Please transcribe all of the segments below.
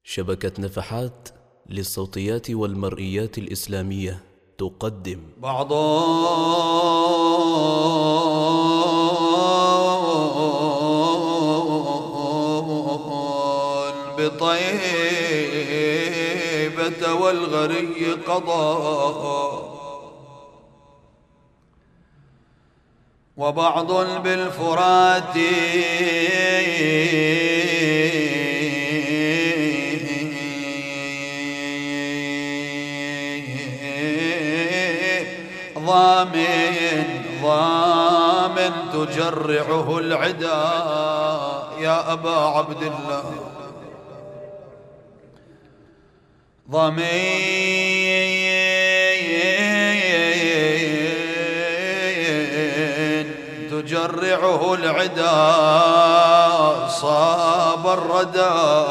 شبكة نفحات للصوتيات والمرئيات الإسلامية تقدم بعض بطيبة والغري قضى، وبعض بالفرات ضامن تجرعه العدا. يا أبا عبد الله ضامن تجرعه العدا، صاب الردى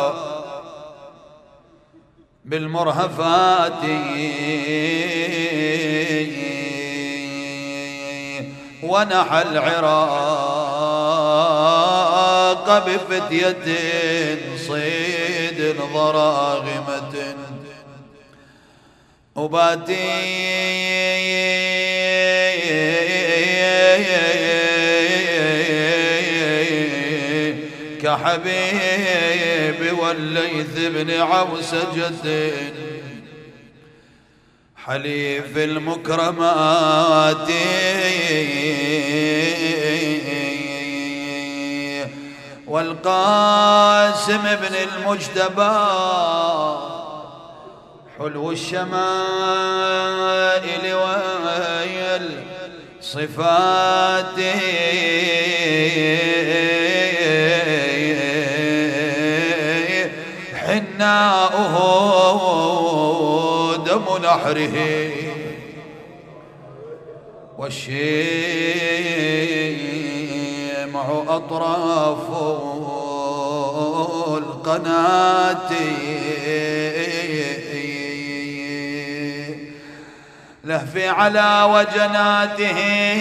بالمرهفات ونحى العراق بفتية صيد ضراغمة، وباتي كحبيب والليث بن عوسجة حليف المكرمات، والقاسم بن المجتبى حلو الشمائل والصفات، حناؤه دم نحره والشيمع أطراف القناة، لهفي على وجناته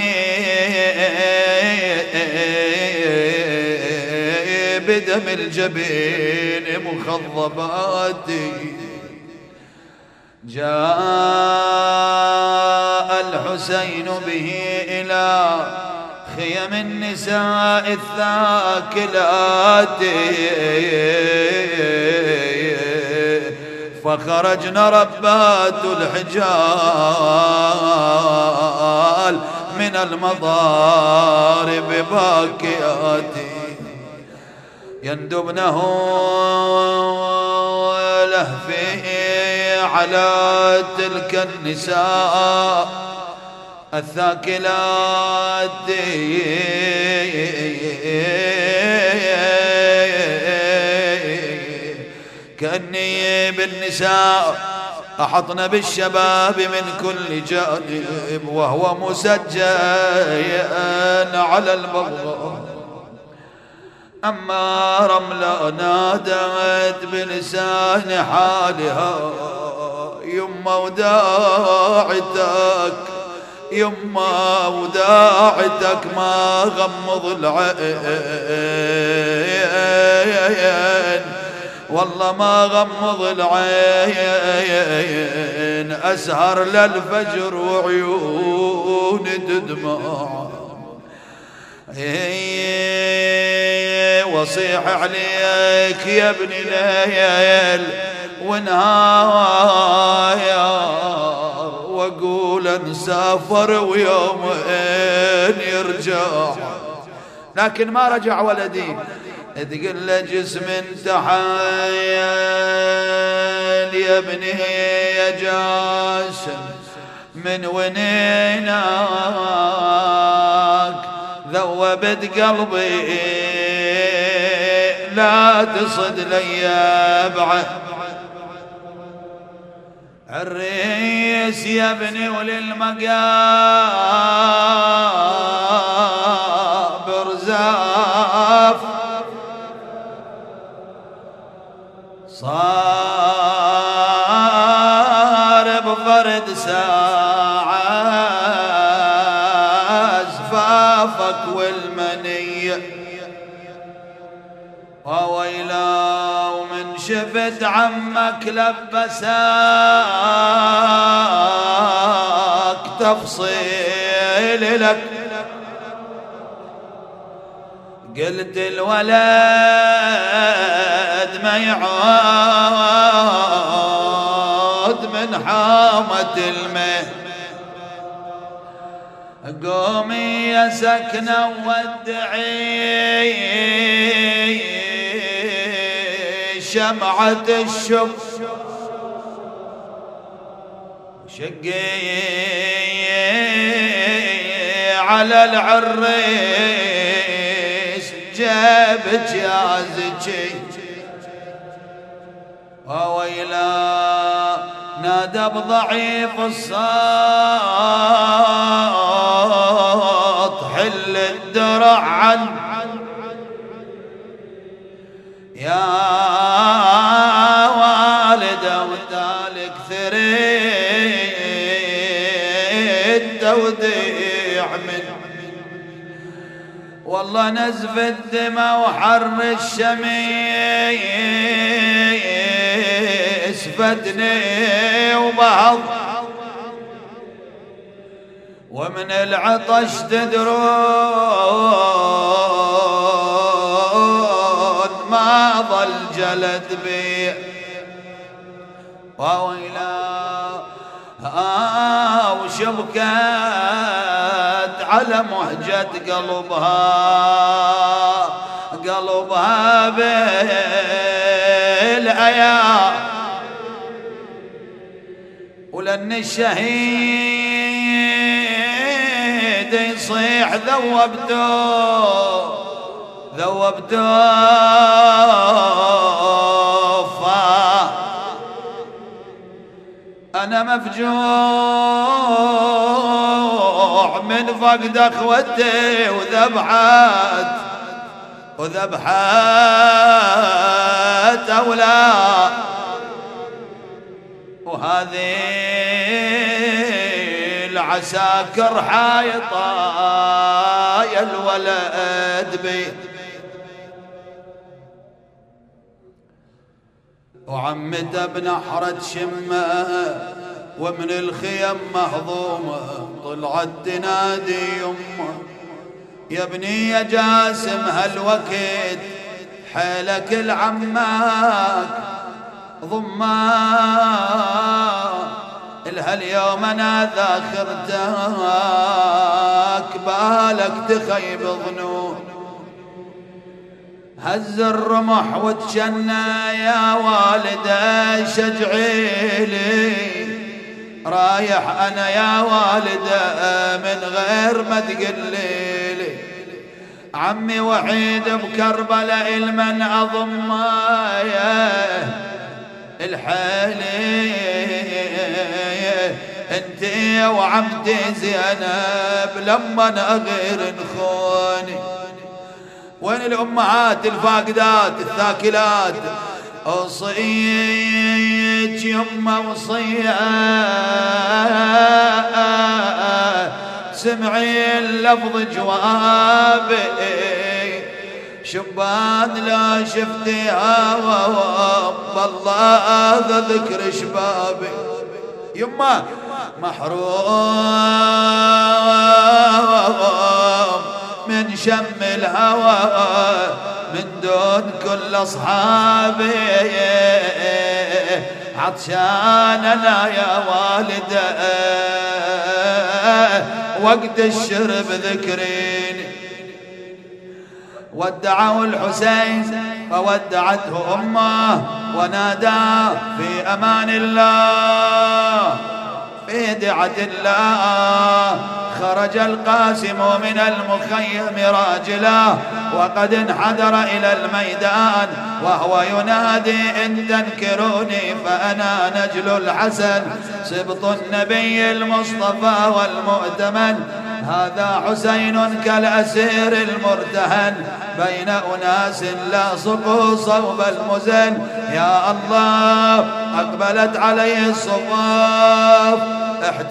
بدم الجبين مخضبات، جاء الحسين به إلى خيم النساء الثاكلات، فخرجن ربات الحجال من المضارب باكيات، يندبنه لهفه على تلك النساء الثاكلات، كأني بالنساء أحطن بالشباب من كل جانب، وهو مسجى على البغضاء. أما رملة نادت بلسان حالها يما وداعتك، يما وداعتك ما غمض العين، والله ما غمض العين، أسهر للفجر وعيون تدمع، وصيح عليك يا ابن ليل ونهار، واقول انسافر ويومين يرجع، لكن ما رجع ولدي. تقول له جسم انتحل يا ابني يا جاسم من ونيناك، ذوبت قلبي لا تصد لي بعد الريس يا ابني وللمقابر زاف، صار بفرد ساعة أزفافك والمنية، وويلا من شفت عمك لبسك تفصيل لك، قلت الولد ما يعود من حامة المه، قومي يا سكنة ودعي شمعة الشوق، شقي على العريس جابت يا زكي، وويلا نادى بضعيف الصوت حل الدرع عن يا والده وذلك ثريد توديع من والله نزف الدماء وحر الشميس فدني وبعض، ومن العطش تدرون ما ظل جلد بي، وويلا وشبكت على مهجة قلبها بالأيام، ولأن الشهيد يصيح ذوبته أنا مفجوع من فقد أخوتي وذبحت أولاد، وهذه العساكر حايطة يا الولد بي، وعمته بنحرة شمه ومن الخيم مهضومة طلعت تنادي يمه، يا ابني يا جاسم هالوقت حيلك العماك ضماك، الهاليوم انا ذاخرتك بالك تخيب ظنون، هز الرمح وتشنى يا والده شجعي لي، رايح انا يا والده من غير ما تقليلي، عمي وحيد بكربلاء المن اضمايه الحالي، انتي وعمتي زينب لما اغير نخوني، وين الأمهات الفاقدات الثاكلات، أوصيك يما وصية سمعي اللفظ جوابي، شبان لا شفتيها والله ذكر شبابي، يما محروم من شم الهوى من دون كل أصحابي، عطشان أنا يا والده وقت الشرب ذكريني، ودعوا الحسين فودعته أمه ونادى في أمان الله في دعة الله، خرج القاسم من المخيم راجلا وقد انحدر إلى الميدان وهو ينادي إن تنكروني فأنا نجل الحسن سبط النبي المصطفى والمؤتمن، هذا حسين كالأسير المرتهن بين أناس لاصقوا صوب المزن، يا الله أقبلت عليه الصفاف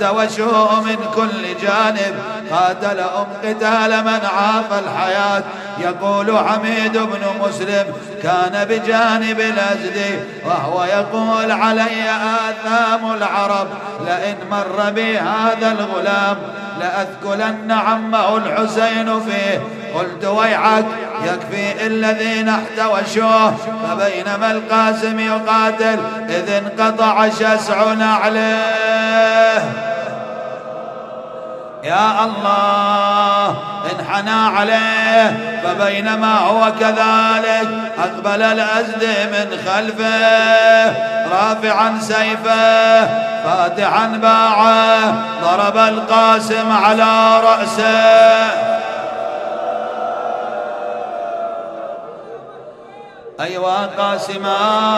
احتوشوا من كل جانب، قاتلهم قتال من عاف الحياة، يقول حميد بن مسلم كان بجانب الأزدي وهو يقول علي آثام العرب لئن مر بي هذا الغلام لأثكلن عمه الحسين فيه. قلت ويحك يكفي الذين احتوشوه. فبينما القاسم يقاتل إذ انقطع شسع نعله. يا الله انحنى عليه. فبينما هو كذلك أقبل الأزدي من خلفه رافعا سيفه فاتحا باعه ضرب القاسم على رأسه. أيوا قاسما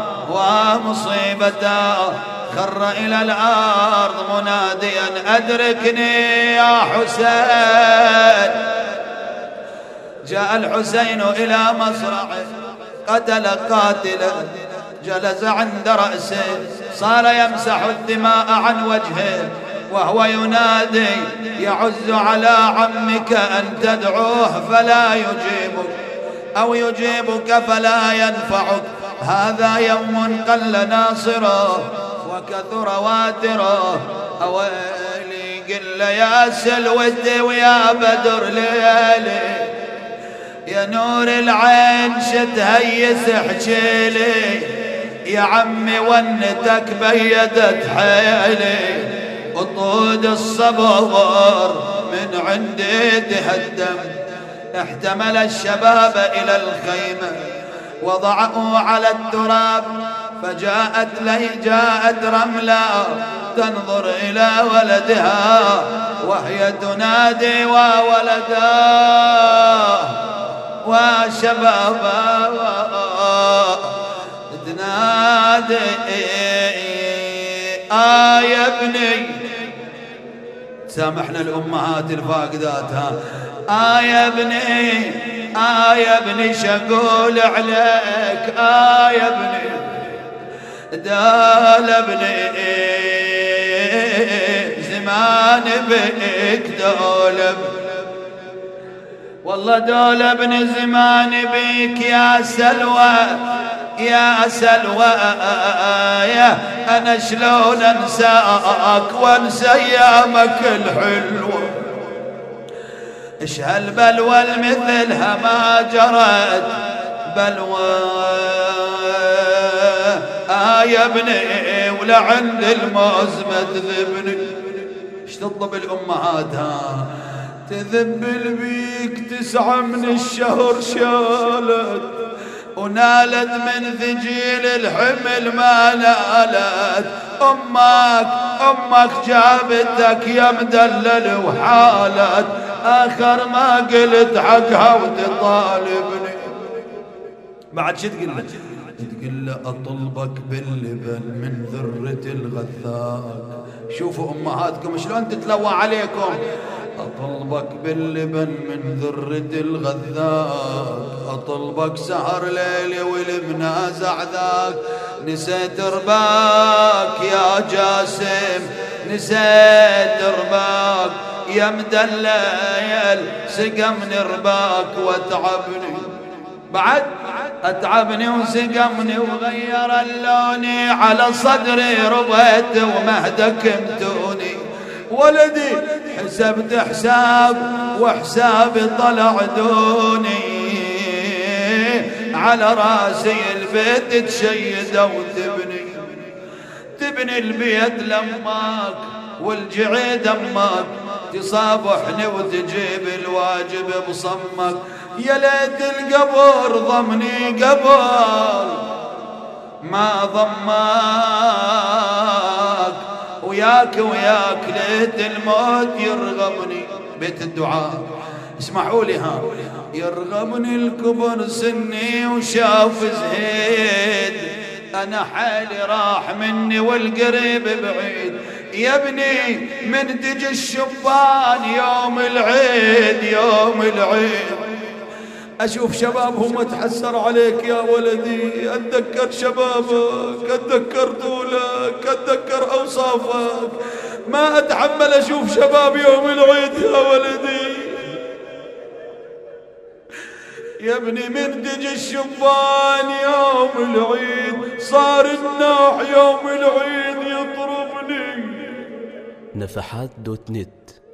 ومصيبته خر إلى الأرض مناديا أدركني يا حسين. جاء الحسين إلى مصرعه قتل قاتلا جلس عند رأسه صار يمسح الدماء عن وجهه وهو ينادي يعز على عمك أن تدعوه فلا يجيبك أو يجيبك فلا ينفعك. هذا يوم قل ناصره وكثر واتره. أويلي قل يا سلوتي ويا بدر ليلي يا نور العين شتهيس حجيلي يا عمي ونتك بيدت حيلي وطود الصبر من عندي تهدم. احتمل الشباب إلى الخيمة وضعوا على التراب جاءت رملة تنظر إلى ولدها وهي تنادي وولدا وشبابا تنادي يا ابني. سامحنا الأمهات الفاقدات يا ابني يا ابني شقول عليك يا ابني دال ابني زمان بك دولب والله دول ابن زمان بك يا سلوى يا سلوى يا أنا شلون أنساك وأنسى أيامك الحلوة. إيش هالبلوى مثلها ما جرت بلوى يا ابني ولا عند الموز ما تذبني. إيش تطلب الأمهات تذب البيك 9 من الشهر شالت ونالت من ثجيل الحمل ما نالت. أمك جابتك يا مدلل وحالت آخر ما قلت حقها وتطالبني. بعد شو تقول له أطلبك باللبن من ذرة الغثاق. شوفوا أمهاتكم شلون تتلوى عليكم. أطلبك باللبن من ذرة الغثاق أطلبك سهر ليلي والمنازع ذاك. نسيت رباك يا جاسم نسيت رباك يا مدلل سقمني رباك واتعبني. بعد أتعبني وسقمني وغير اللوني على صدري ربيت ومهدك متوني. ولدي حسبت حساب وحسابي طلع دوني على راسي البيت تشيد تبني البيت لماك والجعيد أماك تصابحني وتجيب الواجب بصمك. يا ليت القبر ضمني قبر ما ضماك وياك ليت الموت يرغبني. بيت الدعاء اسمعوا لي يرغبني الكبر سني وشاف زهيد أنا حالي راح مني والقريب بعيد. يا ابني من تجي الشبان يوم العيد أشوف شبابهم أتحسر عليك يا ولدي. أتذكر شبابك أتذكر طولك أتذكر أوصافك ما أتحمل أشوف شباب يوم العيد يا ولدي. يا ابني من دج الشبان يوم العيد صار النوح يوم العيد يطربني. نفحات دوت نت